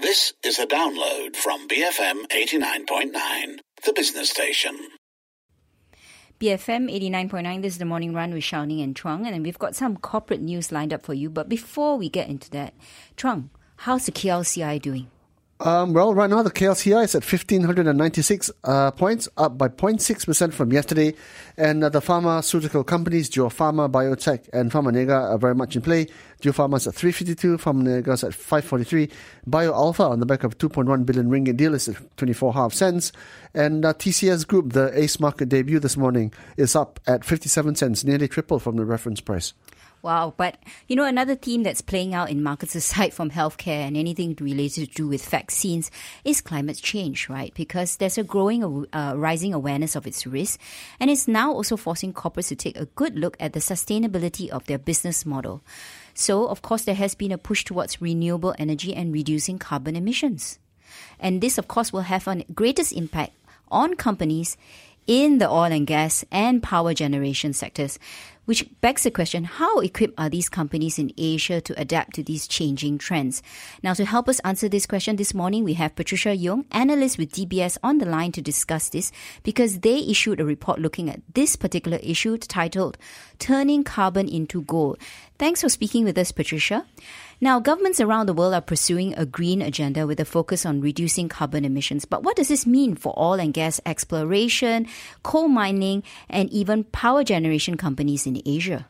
This is a download from BFM 89.9, the business station. BFM 89.9, this is the Morning Run with Xiaoning and Chuang, and we've got some corporate news lined up for you. But before we get into that, Chuang, how's the KLCI doing? Well, right now the KLCI is at 1,596 points, up by 0.6% from yesterday. And the pharmaceutical companies, Geopharma, Biotech, and Pharmanega are very much in play. Geopharma is at 352, Pharmanega is at 543. BioAlpha, on the back of 2.1 billion ringgit deal, is at 24.5 cents. And TCS Group, the ACE market debut this morning, is up at 57 cents, nearly triple from the reference price. Wow, but another theme that's playing out in markets aside from healthcare and anything related to do with vaccines is climate change, right? Because there's a growing, rising awareness of its risk, and it's now also forcing corporates to take a good look at the sustainability of their business model. So, of course, there has been a push towards renewable energy and reducing carbon emissions. And this, of course, will have a greatest impact on companies in the oil and gas and power generation sectors, which begs the question, how equipped are these companies in Asia to adapt to these changing trends? Now, to help us answer this question this morning, we have Patricia Yeung, analyst with DBS, on the line to discuss this, because they issued a report looking at this particular issue titled Turning Carbon into Gold. Thanks for speaking with us, Patricia. Now, governments around the world are pursuing a green agenda with a focus on reducing carbon emissions. But what does this mean for oil and gas exploration, coal mining, and even power generation companies in Asia?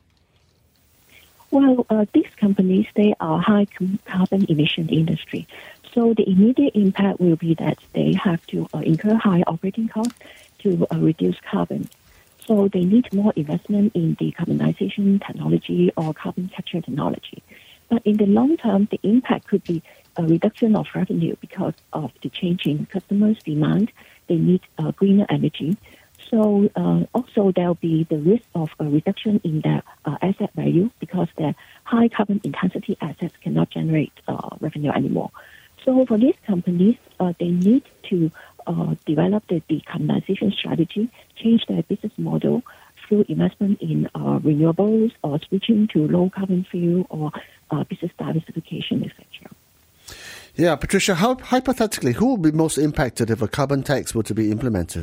Well, these companies, they are high carbon emission industry. So the immediate impact will be that they have to incur high operating costs to reduce carbon. So they need more investment in decarbonization technology or carbon capture technology. But in the long term, the impact could be a reduction of revenue because of the changing customers' demand. They need greener energy. So also there will be the risk of a reduction in their asset value because their high carbon intensity assets cannot generate revenue anymore. So for these companies, they need to develop the decarbonization strategy, change their business model through investment in renewables or switching to low carbon fuel or business diversification, etc. Yeah, Patricia, hypothetically, who will be most impacted if a carbon tax were to be implemented?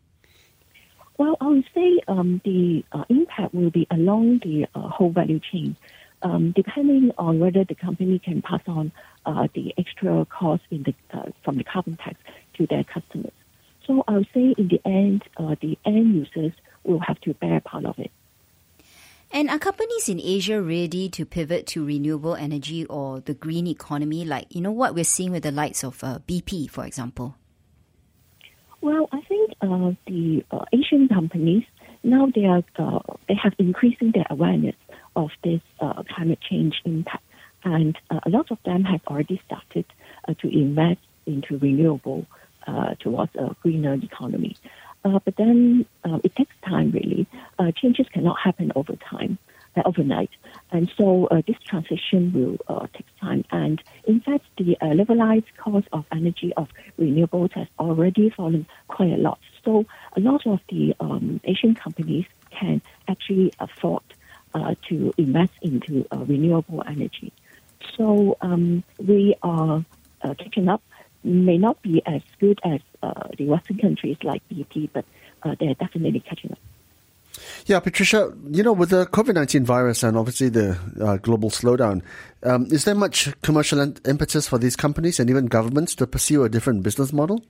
Well, I would say the impact will be along the whole value chain, depending on whether the company can pass on the extra cost from the carbon tax to their customers. So I would say in the end users will have to bear part of it. And are companies in Asia ready to pivot to renewable energy or the green economy, like what we're seeing with the likes of BP, for example? Well, I think the Asian companies now they have increasing their awareness of this climate change impact, and a lot of them have already started to invest into renewable towards a greener economy. But then it takes time, really. Changes cannot happen overnight. And so this transition will take time. And in fact, the levelized cost of energy of renewables has already fallen quite a lot. So a lot of the Asian companies can actually afford to invest into renewable energy. So we are catching up. May not be as good as the Western countries like BP, but they're definitely catching up. Yeah, Patricia, with the COVID-19 virus and obviously the global slowdown, is there much commercial impetus for these companies and even governments to pursue a different business model?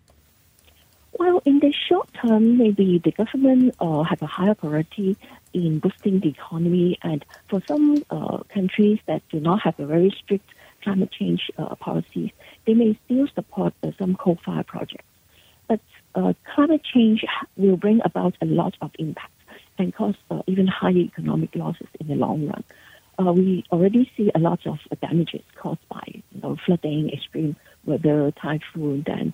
Well, in the short term, maybe the government have a higher priority in boosting the economy. And for some countries that do not have a very strict climate change policies, they may still support some coal-fired projects. But climate change will bring about a lot of impact and cause even higher economic losses in the long run. We already see a lot of damages caused by flooding, extreme weather, typhoon, then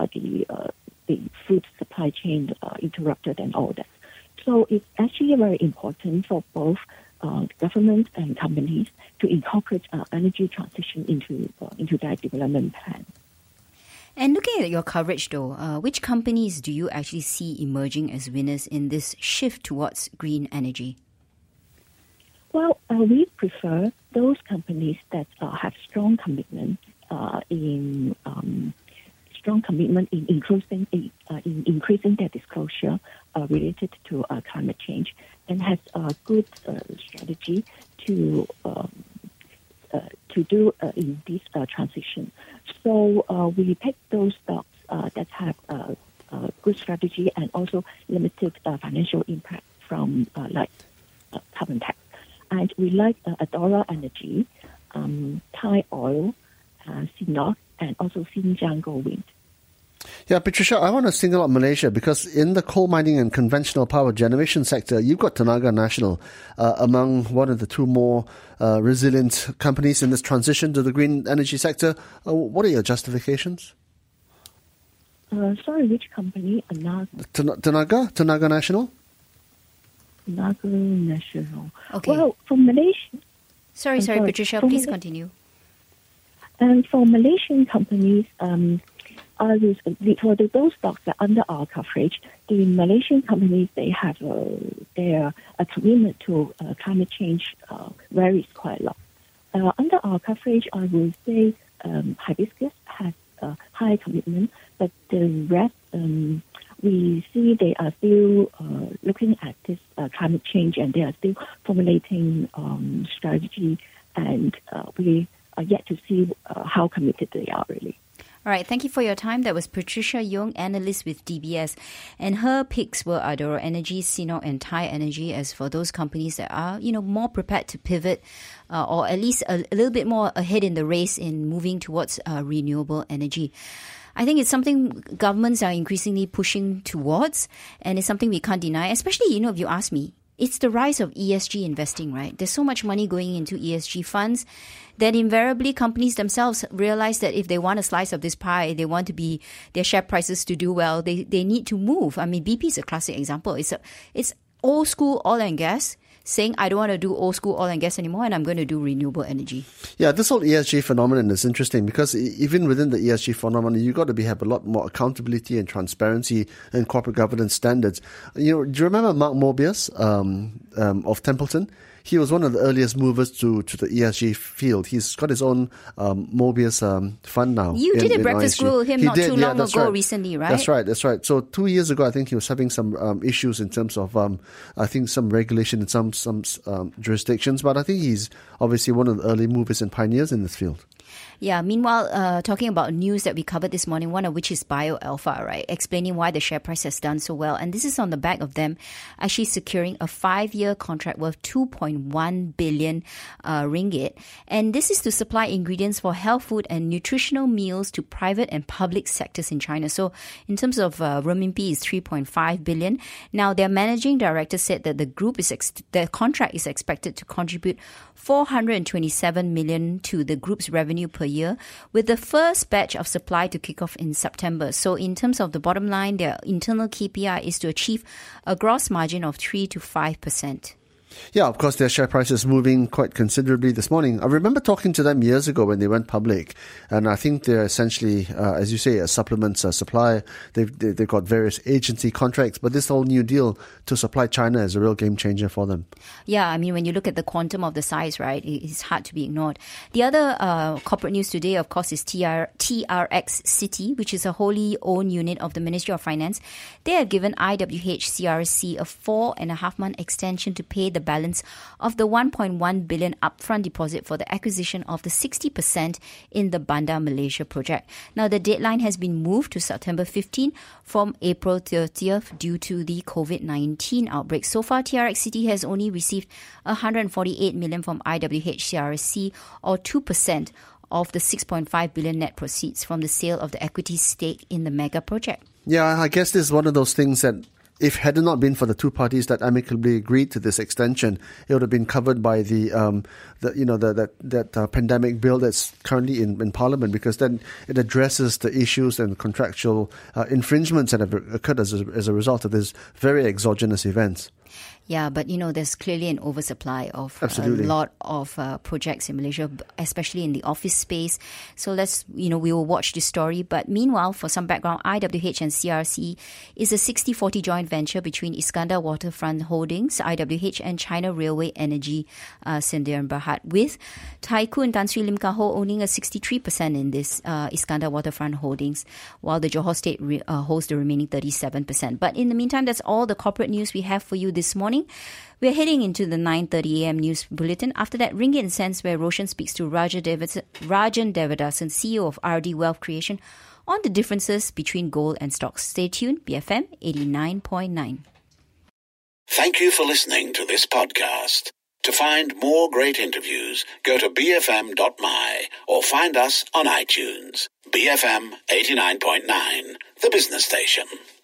the food supply chain interrupted and all that. So it's actually very important for both government and companies to incorporate energy transition into their development plan. And looking at your coverage, though, which companies do you actually see emerging as winners in this shift towards green energy? Well, we prefer those companies that have strong commitment in strong commitment in increasing their disclosure related to climate change, and has a good strategy to do in this transition. So we pick those stocks that have good strategy and also limited financial impact from carbon tax. And we like Adora Energy, Thai Oil, CNOOC, and also Xinjiang Gold Wind. Yeah, Patricia, I want to single out Malaysia because in the coal mining and conventional power generation sector, you've got Tenaga Nasional among one of the two more resilient companies in this transition to the green energy sector. What are your justifications? Sorry, which company? Tenaga Nasional? Tenaga Nasional. Okay. Well, for Malaysia... Sorry, Patricia, please continue. And for Malaysian companies, for those stocks that are under our coverage, the Malaysian companies, they have their commitment to climate change varies quite a lot. Under our coverage, I would say Hibiscus has a high commitment, but the rest, we see they are still looking at this climate change, and they are still formulating strategy, and we are yet to see how committed they are really. All right, thank you for your time. That was Patricia Young, analyst with DBS. And her picks were Adora Energy, CNOOC, and Thai Energy, as for those companies that are, more prepared to pivot or at least a little bit more ahead in the race in moving towards renewable energy. I think it's something governments are increasingly pushing towards, and it's something we can't deny, especially, if you ask me. It's the rise of ESG investing, right? There's so much money going into ESG funds that invariably companies themselves realize that if they want a slice of this pie, they want their share prices to do well, they need to move. I mean, BP is a classic example. It's old school oil and gas saying, I don't want to do old school oil and gas anymore, and I'm going to do renewable energy. Yeah, this whole ESG phenomenon is interesting because even within the ESG phenomenon, you've got to have a lot more accountability and transparency and corporate governance standards. Do you remember Mark Mobius of Templeton? He was one of the earliest movers to the ESG field. He's got his own Mobius fund now. You did a breakfast with him too long ago recently, right? That's right. So 2 years ago, I think he was having some issues in terms of, I think, some regulation in some jurisdictions. But I think he's obviously one of the early movers and pioneers in this field. Yeah, meanwhile, talking about news that we covered this morning, one of which is BioAlpha, right? Explaining why the share price has done so well. And this is on the back of them actually securing a 5-year contract worth 2.1 billion ringgit. And this is to supply ingredients for health food and nutritional meals to private and public sectors in China. So in terms of renminbi, is 3.5 billion. Now, their managing director said that the contract is expected to contribute 427 million to the group's revenue per year, with the first batch of supply to kick off in September. So in terms of the bottom line, their internal KPI is to achieve a gross margin of 3 to 5%. Yeah, of course, their share price is moving quite considerably this morning. I remember talking to them years ago when they went public, and I think they're essentially, as you say, a supplements supplier. They've got various agency contracts, but this whole new deal to supply China is a real game changer for them. Yeah, I mean, when you look at the quantum of the size, right, it's hard to be ignored. The other corporate news today, of course, is TRX City, which is a wholly owned unit of the Ministry of Finance. They have given IWH CRC a 4.5-month extension to pay the balance of the 1.1 billion upfront deposit for the acquisition of the 60% in the Bandar Malaysia project. Now, the deadline has been moved to September 15 from April 30th due to the COVID-19 outbreak. So far, TRX City has only received 148 million from IWH CRC, or 2% of the 6.5 billion net proceeds from the sale of the equity stake in the mega project. Yeah, I guess this is one of those things that if had it not been for the two parties that amicably agreed to this extension, it would have been covered by the pandemic bill that's currently in Parliament, because then it addresses the issues and contractual infringements that have occurred as a result of these very exogenous events. Yeah, but there's clearly an oversupply of Absolutely. a lot of projects in Malaysia, especially in the office space. So we will watch this story. But meanwhile, for some background, IWH and CRC is a 60-40 joint venture between Iskandar Waterfront Holdings, IWH, and China Railway Energy Sdn Bhd, with Tycoon Tan Sri Lim Kah Ho owning a 63% in this Iskandar Waterfront Holdings, while the Johor State holds the remaining 37%. But in the meantime, that's all the corporate news we have for you this morning. We're heading into the 9:30 a.m. news bulletin. After that, Ringgit and Cents, where Roshan speaks to Rajan Devadasan, CEO of RD Wealth Creation, on the differences between gold and stocks. Stay tuned, BFM 89.9. Thank you for listening to this podcast. To find more great interviews, go to bfm.my or find us on iTunes. BFM 89.9, the business station.